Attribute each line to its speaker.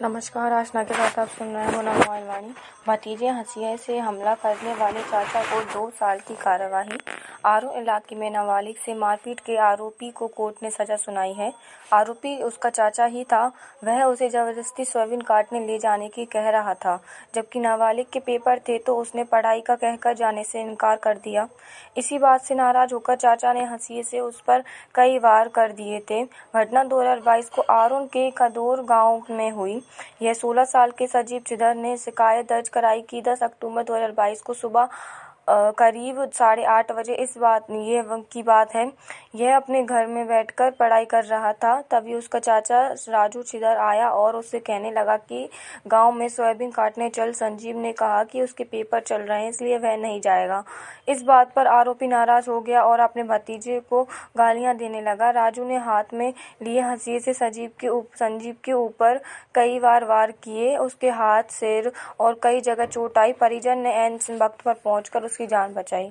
Speaker 1: नमस्कार, आशना के साथ आप सुन रहे हैं मोबाइल वाणी। भतीजे हंसिया से हमला करने वाले चाचा को 2 साल की कार्यवाही। आरो इलाके में नाबालिग से मारपीट के आरोपी को कोर्ट ने सजा सुनाई है। आरोपी उसका चाचा ही था। वह उसे जबरदस्ती सोयाबीन काटने ले जाने की कह रहा था, जबकि नाबालिग के पेपर थे तो उसने पढ़ाई का कहकर जाने से इनकार कर दिया। इसी बात से नाराज होकर चाचा ने हंसिए से उस पर कई वार कर दिए थे। घटना 2022 को आरोन के खदौर गांव में हुई। यह 16 साल के सजीव चिदर ने शिकायत दर्ज कराई कि 10 अक्टूबर 2022 को सुबह करीब 8:30 बजे ये की बात है। यह अपने घर में बैठकर पढ़ाई कर रहा था। तभी उसका चाचा राजू चिदर आया और उससे कहने लगा कि गांव में सोयाबीन काटने चल। संजीव ने कहा कि उसके पेपर चल रहे हैं, इसलिए वह नहीं जाएगा। इस बात पर आरोपी नाराज हो गया और अपने भतीजे को गालियां देने लगा। राजू ने हाथ में लिए हंसिए से संजीव के ऊपर कई बार वार किए। उसके हाथ, सिर और कई जगह चोट आई। परिजन ने ऐन वक्त पर पहुंचकर उसकी जान बचाई।